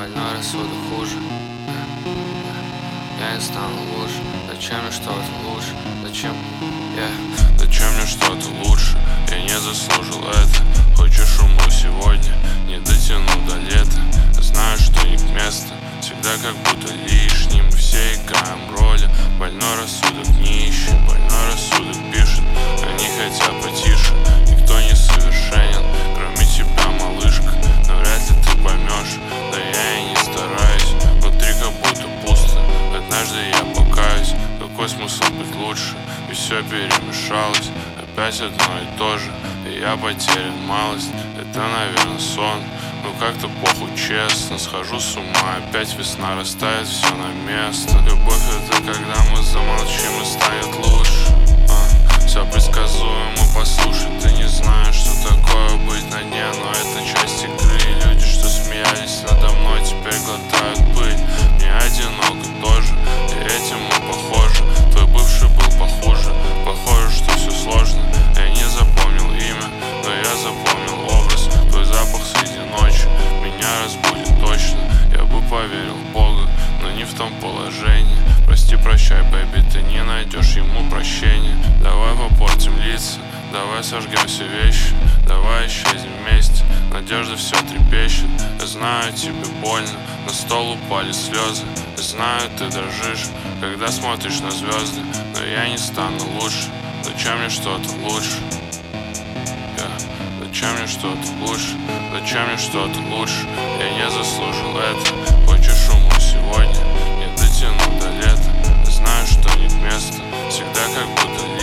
больной рассудок хуже. Я не стану лучше. Зачем мне что-то лучше? Зачем мне что-то лучше? Я не заслужил это. Хочешь шуму сегодня? Не дотяну до лета. Знаю, что не к месту. Всегда как будто лишний. Мы все играем роли. Больной рассудок не ищет. Больной рассудок пишет. Они хотят потише. Никто не совершенен, кроме тебя, малышка. Но вряд ли ты поймешь. Да я и не стараюсь. Внутри как будто пусто. Однажды я покаюсь. Какой смысл быть лучше? И все перемешалось. Опять одно и то же. И я потерян малость. Это, наверное, сон. Ну как-то похуй, честно. Схожу с ума. Опять весна расставит все на место. Любовь — это когда мы замолчим и станет лучше. Все предсказуемо, послушай. Ты не знаешь, что такое быть на дне. Но это часть игры. И люди, что смеялись надо мной, теперь глотают пыль. Мне одиноко тоже. И этим мы похожи. Твой бывший был похуже. Похоже, что все сложно. Я не запомнил имя, но я запомнил образ. Твой запах среди ночи меня разбудит точно. Я бы поверил в Бога, но не в том положении. Прости, прощай, бэйби, ты не найдешь ему прощения. Давай попортим лица, давай сожгем все вещи. Давай исчезнем вместе, надежда все трепещет. Я знаю, тебе больно, на стол упали слезы. Я знаю, ты дрожишь, когда смотришь на звезды. Но я не стану лучше. Зачем мне что-то лучше? Зачем мне что-то лучше? Зачем мне что-то лучше? Я не заслужил это. Хочешь шуму сегодня? Не дотяну до лета. Я знаю, что не к месту. Всегда как будто